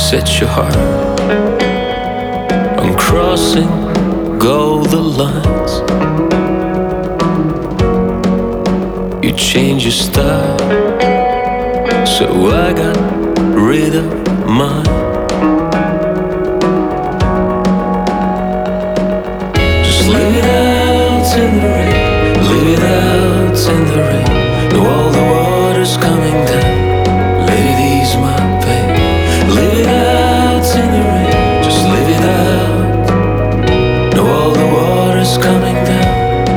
set your heart on crossing golden lines. You change your style, so I got rid of mine. Just leave it out in the rain, leave it out in the rain. Know all the water's coming down, let it ease my pain. Leave it out in the rain, just leave it out. Know all the water's coming down.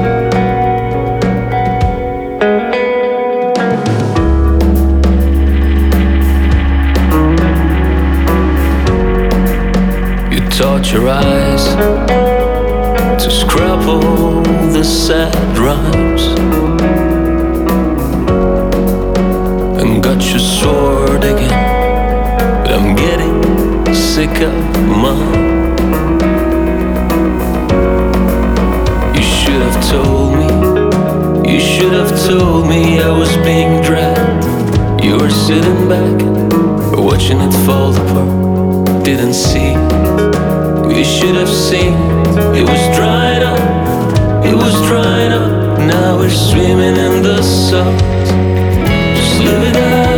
You taught your eyes to scrabble the sad rhymes, and got your sword again, but I'm getting sick of mine. You should have told me, you should have told me I was being dragged. You were sitting back, watching it fall apart, didn't see. You should have seen, it was drying up, it was drying up. Now we're swimming in the salt. Just leave it out.